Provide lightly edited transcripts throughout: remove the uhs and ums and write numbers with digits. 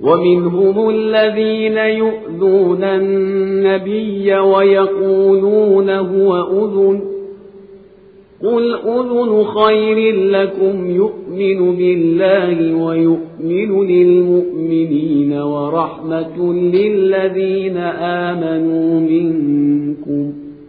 ومنهم الذين يؤذون النبي ويقولون هو أذن، قل أذن خير لكم يؤمن بالله ويؤمن للمؤمنين ورحمة للذين آمنوا منكم،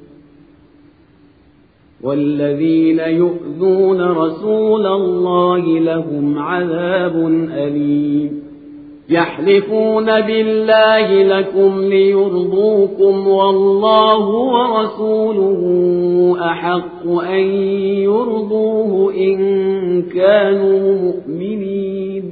والذين يؤذون رسول الله لهم عذاب أليم. يحلفون بالله لكم ليرضوكم والله ورسوله أحق أن يرضوه إن كانوا مؤمنين.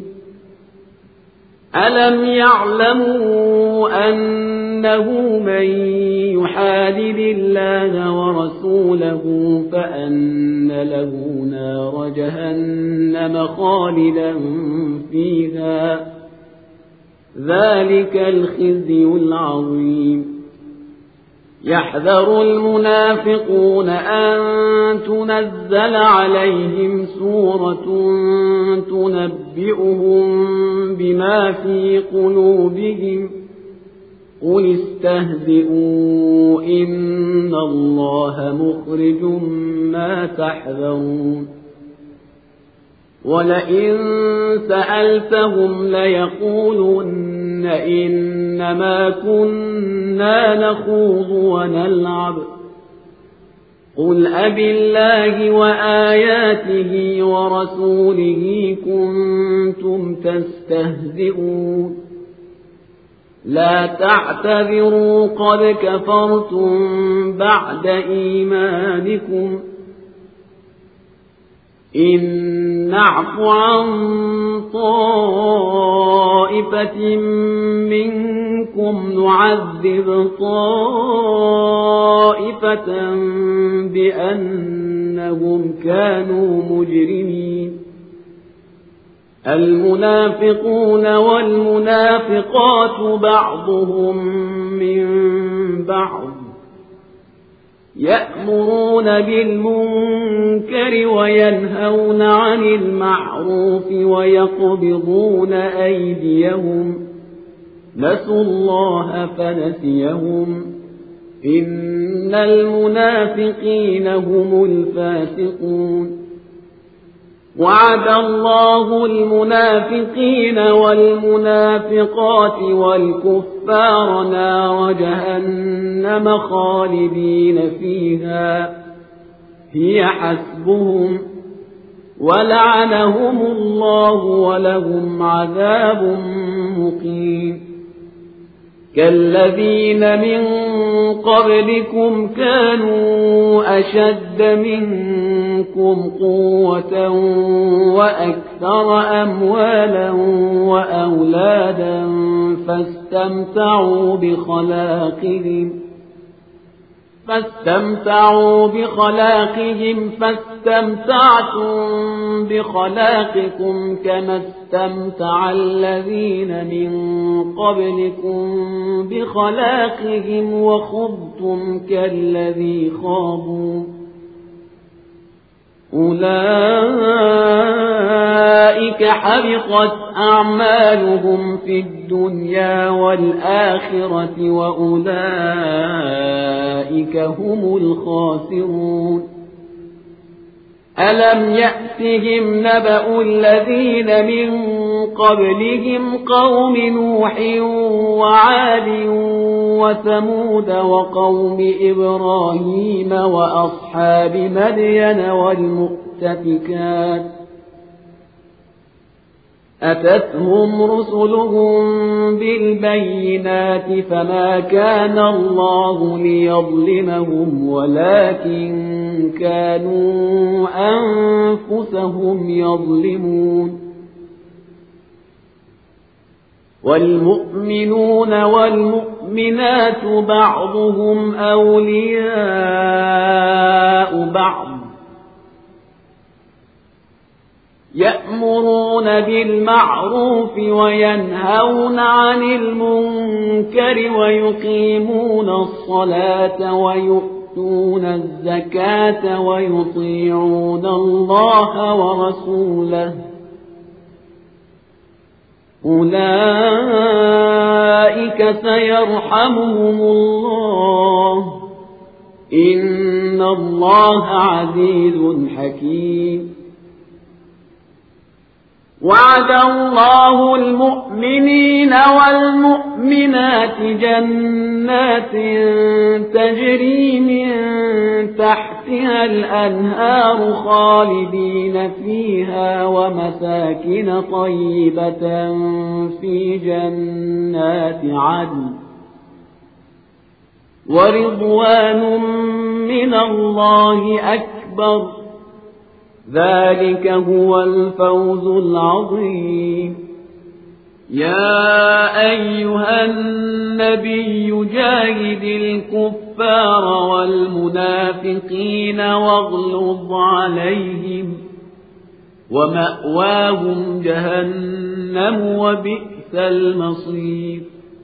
ألم يعلموا أنه من يحادد الله ورسوله فأن له نار جهنم خالدا فيها، ذلك الخزي العظيم. يحذر المنافقون أن تنزل عليهم سورة تنبئهم بما في قلوبهم، قل استهزئوا إن الله مخرج ما تحذرون. ولئن سألتهم ليقولن إنما كنا نخوض ونلعب، قل أبالله وآياته ورسوله كنتم تستهزئون، لا تعتذروا قد كفرتم بعد إيمانكم، إن نعف عن طائفة منكم نعذب طائفة بأنهم كانوا مجرمين. المنافقون والمنافقات بعضهم من بعض، يأمرون بالمنكر وينهون عن المعروف ويقبضون أيديهم، نسوا الله فنسيهم، إن المنافقين هم الفاسقون. وعد الله المنافقين والمنافقات والكفار نار جهنم خالدين فيها، هي حسبهم، ولعنهم الله ولهم عذاب مقيم. كالذين من قبلكم كانوا أشد منكم قوة وأكثر أموالا وأولادا فاستمتعوا بخلاقهم فاستمتعتم بخلاقكم كما استمتع الذين من قبلكم بخلاقهم وخضتم كالذي خاضوا، أولئك حبطت أعمالهم في الدنيا والآخرة وأولئك هم الخاسرون. ألم يأتهم نبأ الذين من قبلهم قوم نوح وعاد وثمود وقوم إبراهيم وأصحاب مدين والمؤتفكات، أتتهم رسلهم بالبينات فما كان الله ليظلمهم ولكن كانوا أنفسهم يظلمون. والمؤمنون والمؤمنات بعضهم أولياء بعض، يأمرون بالمعروف وينهون عن المنكر ويقيمون الصلاة ويؤتون الزكاة ويطيعون الله ورسوله، أولئك يرحمهم الله إن الله عزيز حكيم. وعد الله المؤمنين والمؤمنات جنات تجري من تحتها الأنهار خالدين فيها ومساكن طيبة في جنات عدن ورضوان من الله أكبر ذلك هو الفوز العظيم. يا أيها النبي جاهد الكفار والمنافقين واغلظ عليهم ومأواهم جهنم وبئس المصير.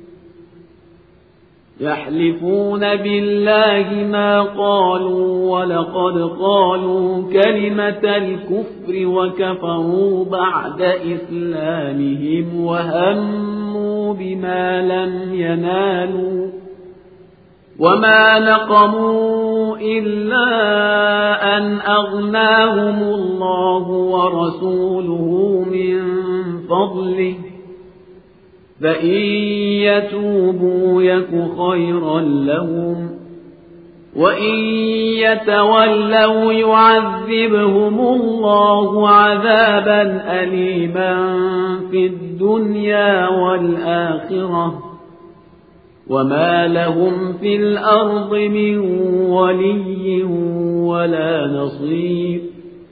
يحلفون بالله ما قالوا ولقد قالوا كلمة الكفر وكفروا بعد إسلامهم وهموا بما لم ينالوا وما نقموا إلا أن أغناهم الله ورسوله من فضله فإن يتوبوا يك خيرا لهم وإن يتولوا يعذبهم الله عذابا أليما في الدنيا والآخرة وما لهم في الأرض من ولي ولا نصير.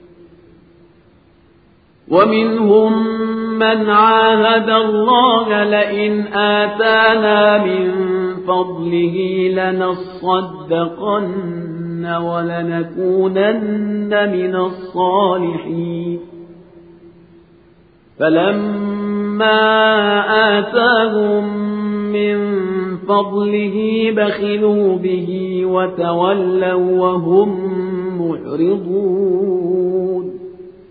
ومنهم من عاهد الله لئن آتانا من فضله لنصدقن ولنكونن من الصالحين فلما آتاهم من فضله بخلوا به وتولوا وهم معرضون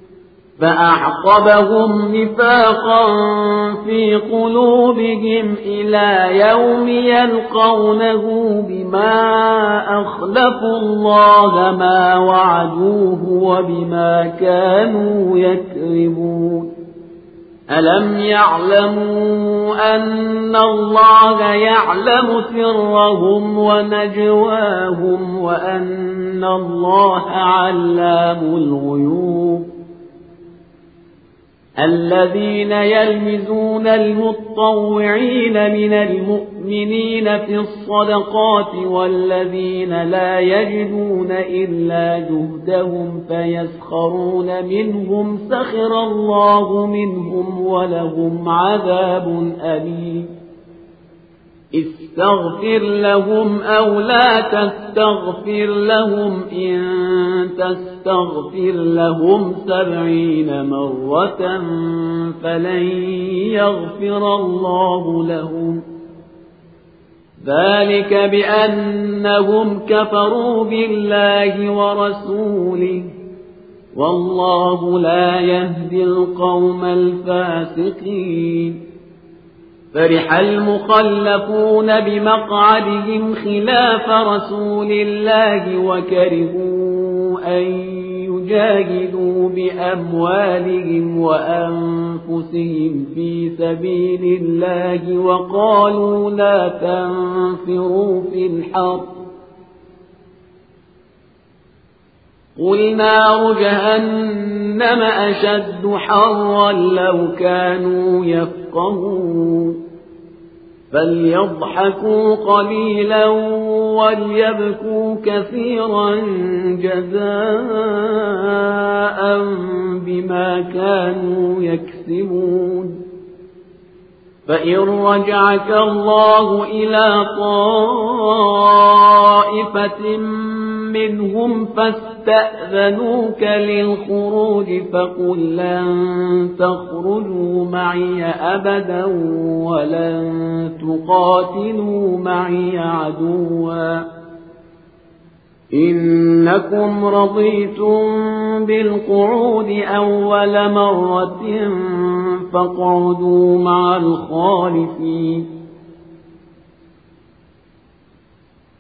فأعقبهم نفاقا في قلوبهم إلى يوم يلقونه بما أخلفوا الله ما وعدوه وبما كانوا يكذبون. ألم يعلموا أن الله يعلم سرهم ونجواهم وأن الله علام الغيوب. الذين يلمزون المتطوعين من المؤمنين في الصدقات والذين لا يجدون إلا جهدهم فيسخرون منهم سخر الله منهم ولهم عذاب أليم. استغفر لهم أو لا تستغفر لهم إن تستغفر لهم 70 مرة فلن يغفر الله لهم ذلك بأنهم كفروا بالله ورسوله والله لا يهدي القوم الفاسقين. فرح المخلفون بمقعدهم خلاف رسول الله وكرهوا أن يجاهدوا بأموالهم وأنفسهم في سبيل الله وقالوا لا تنفروا في الحر قل نار جهنم أشد حرا لو كانوا يفقهون. فليضحكوا قليلا وليبكوا كثيرا جزاء بما كانوا يكسبون. فإن رجعك الله إلى طائفة منهم فاستأذنوك للخروج فقل لن تخرجوا معي أبدا ولن تقاتلوا معي عدوا إنكم رضيتم بالقعود أول مرة فاقعدوا مع الخالفين.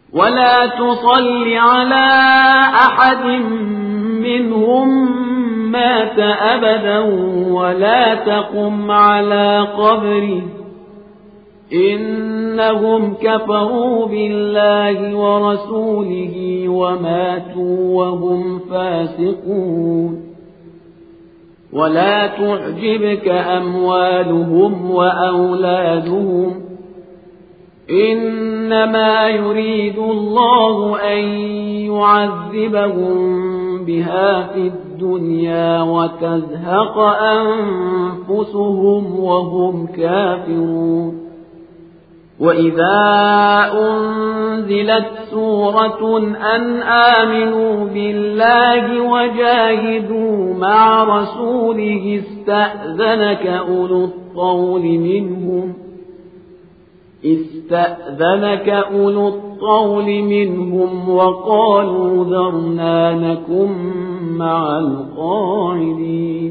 ولا تصل على أحد منهم مات أبدا ولا تقم على قبره إنهم كفروا بالله ورسوله وماتوا وهم فاسقون ولا تعجبك أموالهم وأولادهم إنما يريد الله أن يعذبهم بها في الدنيا وتزهق أنفسهم وهم كافرون وإذا أنزلت سورة أن آمنوا بالله وجاهدوا مع رسوله استأذنك أولو الطول منهم وقالوا ذرنا نكن مع القاعدين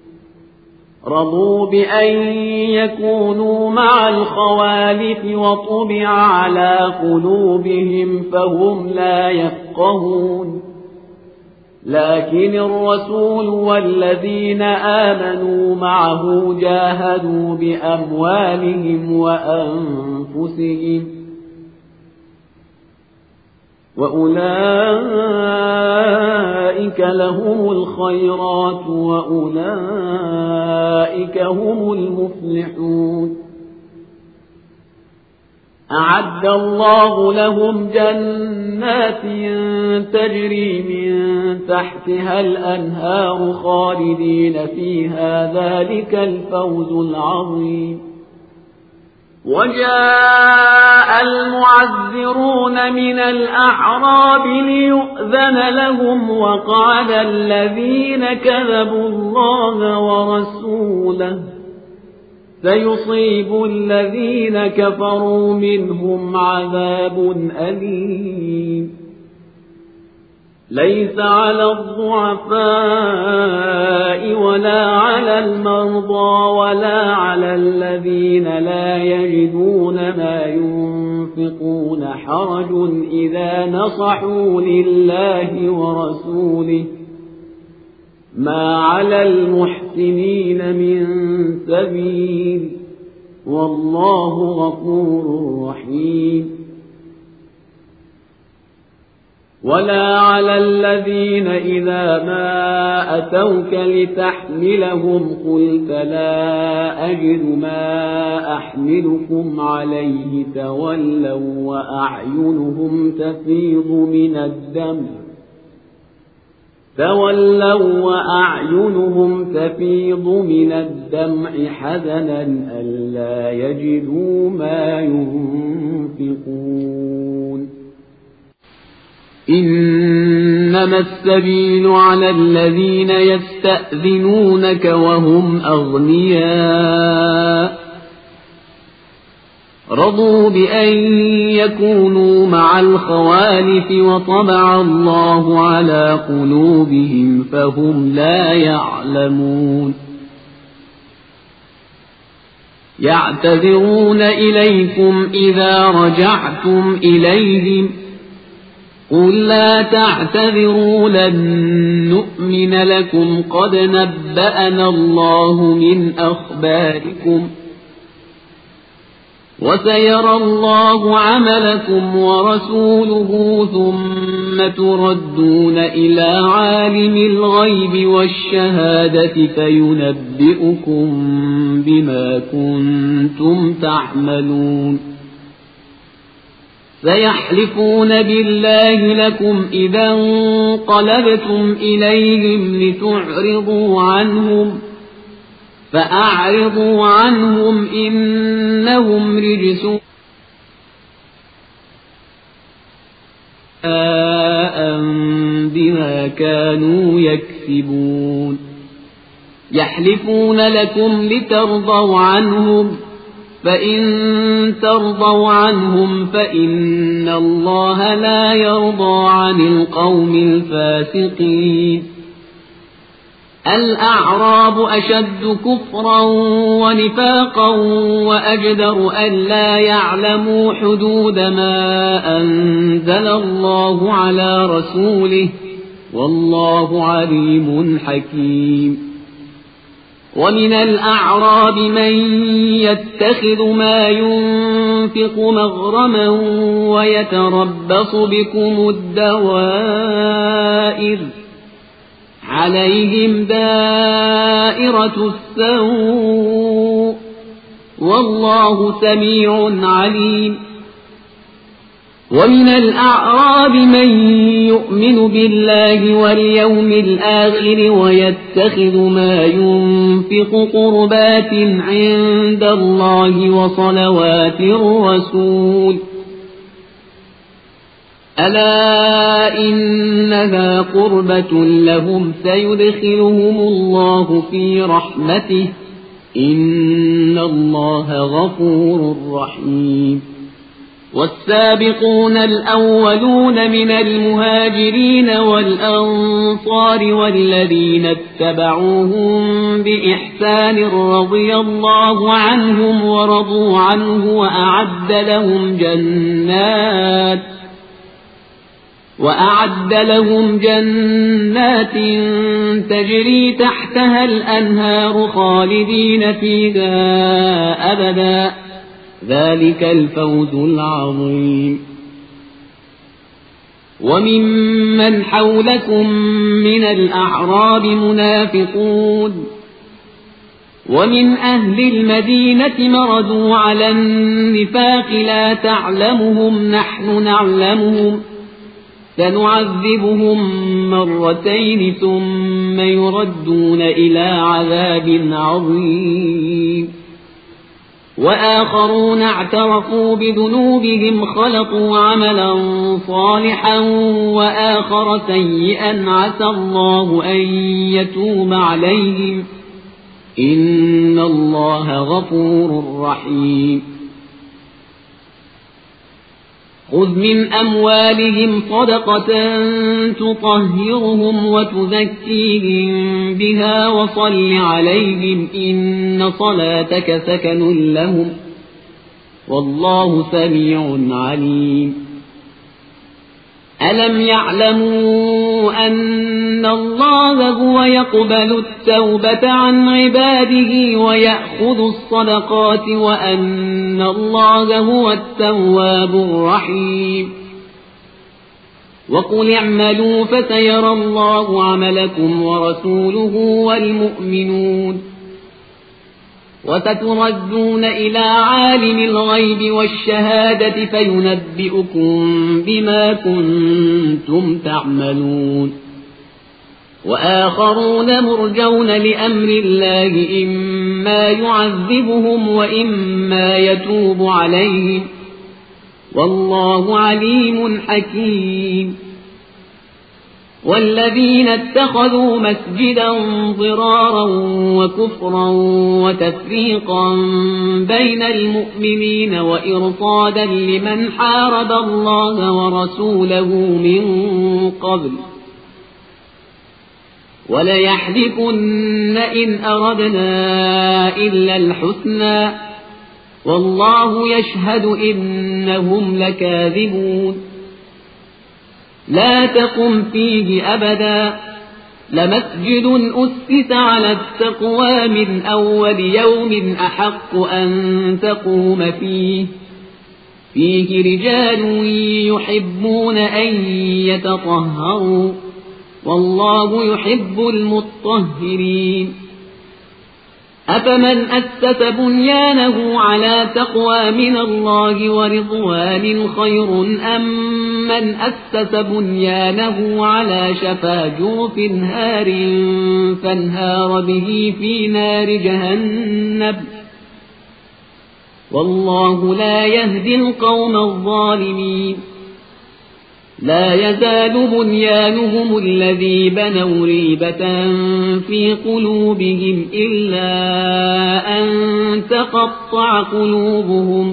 رضوا بأن يكونوا مع الخوالف وطبع على قلوبهم فهم لا يفقهون لكن الرسول والذين آمنوا معه جاهدوا بأموالهم وأنفسهم وأولئك لهم الخيرات وأولئك هم المفلحون أعد الله لهم جنات تجري من تحتها الأنهار خالدين فيها ذلك الفوز العظيم وجاء المعذرون من الأعراب ليؤذن لهم وقال الذين كذبوا الله ورسوله سيصيب الذين كفروا منهم عذاب أليم ليس على الضعفاء ولا على المرضى ولا على الذين لا يجدون ما ينفقون حرج إذا نصحوا لله ورسوله ما على المحسنين من سبيل والله غفور رحيم ولا على الذين إذا ما أتوك لتحملهم قلت لا أجد ما أحملكم عليه تولوا وأعينهم تفيض من الدمع حزنا ألا يجدوا ما ينفقون إنما السبيل على الذين يستأذنونك وهم أغنياء رضوا بأن يكونوا مع الخوالف وطبع الله على قلوبهم فهم لا يعلمون يعتذرون إليكم إذا رجعتم إليهم قل لا تعتذروا لن نؤمن لكم قد نبأنا الله من أخباركم وسيرى الله عملكم ورسوله ثم تردون إلى عالم الغيب والشهادة فينبئكم بما كنتم تعملون سيحلفون بالله لكم إذا انقلبتم إليهم لتعرضوا عنهم فأعرضوا عنهم إنهم رجس بما كانوا يكسبون يحلفون لكم لترضوا عنهم فإن ترضوا عنهم فإن الله لا يرضى عن القوم الفاسقين الأعراب أشد كفرا ونفاقا وأجدر ألا يعلموا حدود ما أنزل الله على رسوله والله عليم حكيم ومن الأعراب من يتخذ ما ينفق مغرما ويتربص بكم الدوائر عليهم دائرة السوء والله سميع عليم ومن الأعراب من يؤمن بالله واليوم الآخر ويتخذ ما ينفق قربات عند الله وصلوات الرسول ألا إنها قربة لهم سيدخلهم الله في رحمته إن الله غفور رحيم والسابقون الأولون من المهاجرين والأنصار والذين اتبعوهم بإحسان رضي الله عنهم ورضوا عنه وأعد لهم جنات تجري تحتها الأنهار خالدين فيها أبدا ذلك الفوز العظيم وممن حولكم من الأعراب منافقون ومن أهل المدينة مردوا على النفاق لا تعلمهم نحن نعلمهم سنعذبهم مرتين ثم يردون إلى عذاب عظيم وآخرون اعترفوا بذنوبهم خلطوا عملا صالحا وآخر سيئا عسى الله أن يتوب عليهم إن الله غفور رحيم خذ من أموالهم صدقة تطهرهم وتزكيهم بها وصل عليهم إن صلاتك سكن لهم والله سميع عليم ألم يعلموا أن الله هو يقبل التوبة عن عباده ويأخذ الصدقات وأن الله هو التواب الرحيم وقل اعملوا فسيرى الله عملكم ورسوله والمؤمنون وستردون إلى عالم الغيب والشهادة فينبئكم بما كنتم تعملون وآخرون مرجون لأمر الله إما يعذبهم وإما يتوب عليهم والله عليم حكيم والذين اتخذوا مسجدا ضرارا وكفرا وتفريقا بين المؤمنين وإرصادا لمن حارب الله ورسوله من قبل وليحلفن إن أردنا إلا الحسنى والله يشهد إنهم لكاذبون لا تقم فيه أبدا لمسجد أسس على التقوى من أول يوم أحق أن تقوم فيه رجال يحبون أن يتطهروا والله يحب المطهرين أفمن أسس بنيانه على تقوى من الله ورضوان خير أم من أسس بنيانه على شفا جرف هار فانهار به في نار جهنم والله لا يهدي القوم الظالمين لا يزال بنيانهم الذي بنوا ريبة في قلوبهم إلا أن تقطع قلوبهم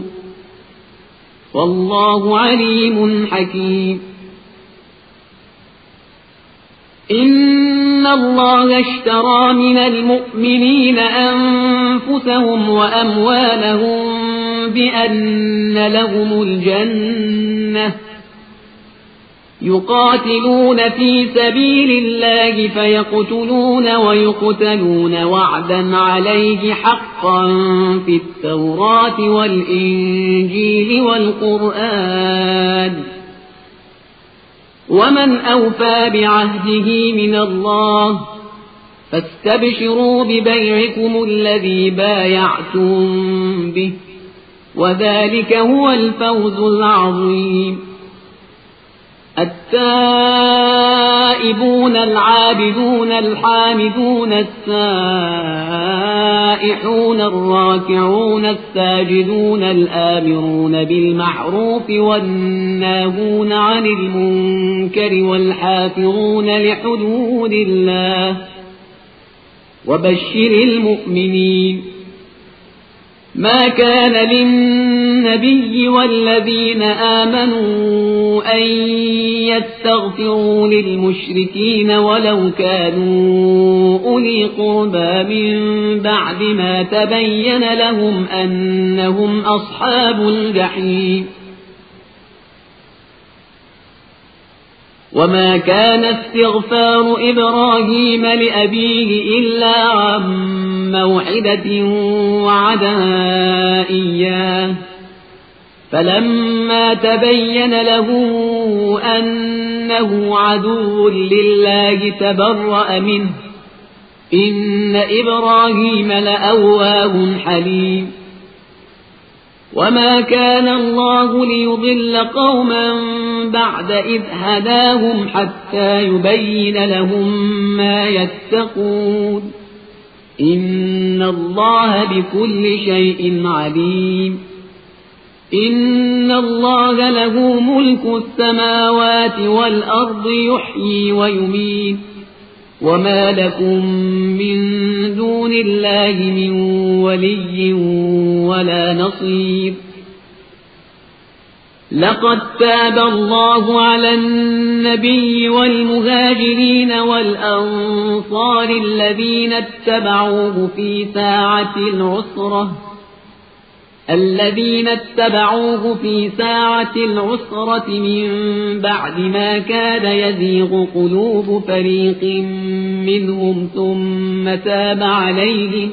والله عليم حكيم إن الله اشترى من المؤمنين أنفسهم وأموالهم بأن لهم الجنة يقاتلون في سبيل الله فيقتلون ويقتلون وعدا عليه حقا في التوراة والإنجيل والقرآن ومن أوفى بعهده من الله فاستبشروا ببيعكم الذي بايعتم به وذلك هو الفوز العظيم التائبون العابدون الحامدون السائحون الراكعون الساجدون الآمرون بالمعروف والناهون عن المنكر والحافظون لحدود الله وبشر المؤمنين ما كان للنبي والذين آمنوا أن يستغفروا للمشركين ولو كانوا أولي قربى من بعد ما تبين لهم أنهم أصحاب الجحيم وما كان استغفار إبراهيم لأبيه إلا عن موعدة وعدها إياه فلما تبين له أنه عدو لله تبرأ منه إن إبراهيم لأواه حليم وما كان الله ليضل قوما بعد إذ هداهم حتى يبين لهم ما يتقون إن الله بكل شيء عليم إن الله له ملك السماوات والأرض يحيي ويميت وما لكم من دون الله من ولي ولا نصير لقد تاب الله على النبي والمهاجرين والأنصار الذين اتبعوه في ساعة العسرة من بعد ما كاد يزيغ قلوب فريق منهم ثم تاب عليهم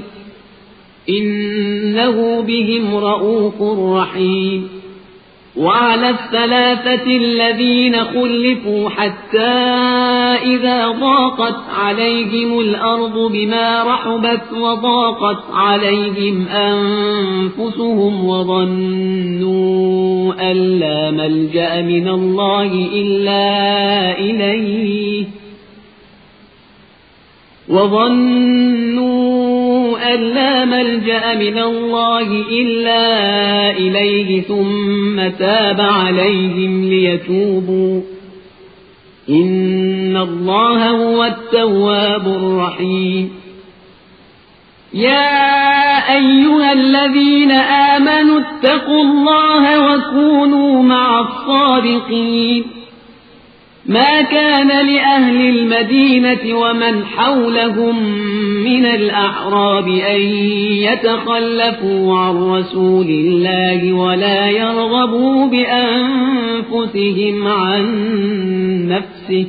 إنه بهم رءوف رحيم وعلى الثلاثة الذين خلفوا حتى إذا ضاقت عليهم الأرض بما رحبت وضاقت عليهم أنفسهم وظنوا أن لا ملجأ من الله إلا إليه ثم تاب عليهم ليتوبوا إن الله هو التواب الرحيم يا أيها الذين آمنوا اتقوا الله وكونوا مع الصادقين ما كان لأهل المدينة ومن حولهم من الأعراب أن يتخلفوا عن رسول الله ولا يرغبوا بأنفسهم عن نفسه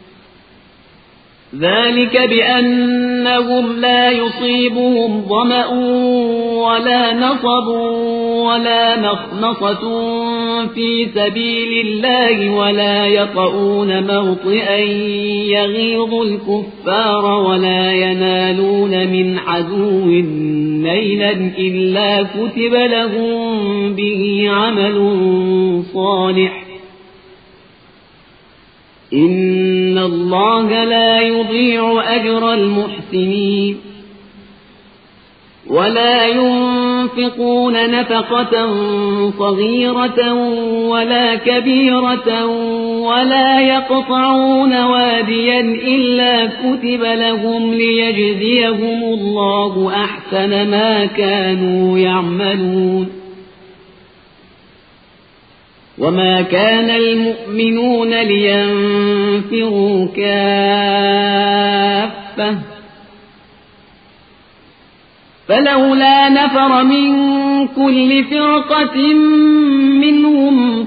ذلك بأنهم لا يصيبهم ظمأ ولا نصب ولا مخمصة في سبيل الله ولا يطؤون موطئا يغيظ الكفار ولا ينالون من عدو نيلا إلا كتب لهم به عمل صالح إن الله لا يضيع أجر المحسنين ولا ينفقون نفقة صغيرة ولا كبيرة ولا يقطعون واديا إلا كتب لهم ليجزيهم الله أحسن ما كانوا يعملون وما كان المؤمنون لينفروا كافة فلولا نفر من كل فرقة منهم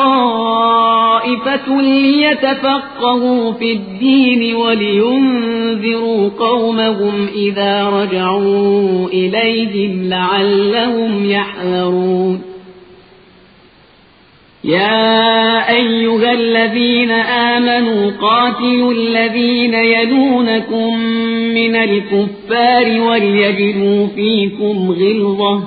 طائفة ليتفقهوا في الدين ولينذروا قومهم إذا رجعوا إليهم لعلهم يحذرون يا أيها الذين آمنوا قاتلوا الذين يلونكم من الكفار وليجدوا فيكم غلظة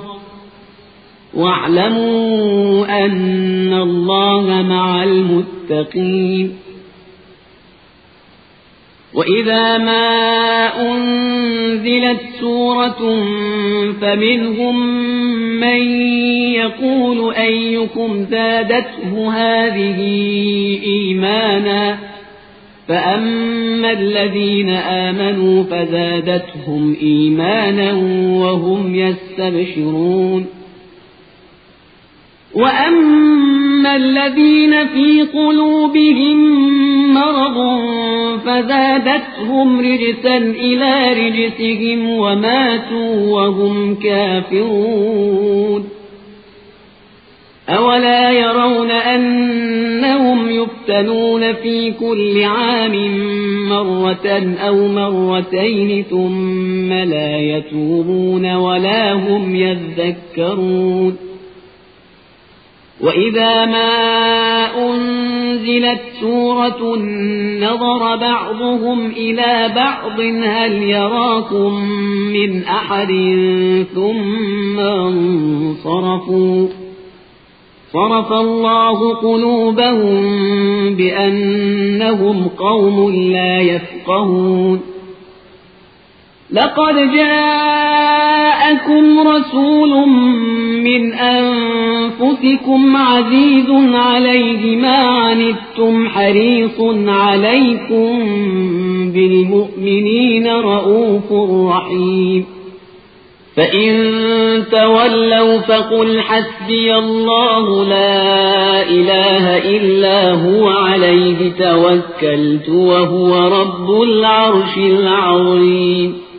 واعلموا أن الله مع المتقين وإذا ما أنزلت سورة فمنهم من يقول أيكم زادته هذه إيمانا فأما الذين آمنوا فزادتهم إيمانا وهم يستبشرون وأما الذين في قلوبهم مرض فزادتهم رجسا إلى رجسهم وماتوا وهم كافرون أولا يرون أنهم يفتنون في كل عام مرة أو مرتين ثم لا يتوبون ولا هم يذكرون وإذا ما أنزلت سورة نظر بعضهم إلى بعض هل يراكم من أحد ثم انصرفوا صرف الله قلوبهم بأنهم قوم لا يفقهون لقد جاءكم رسول من أنفسكم عزيز عليه ما عنتم حريص عليكم بالمؤمنين رؤوف رحيم فإن تولوا فقل حسبي الله لا إله إلا هو عليه توكلت وهو رب العرش العظيم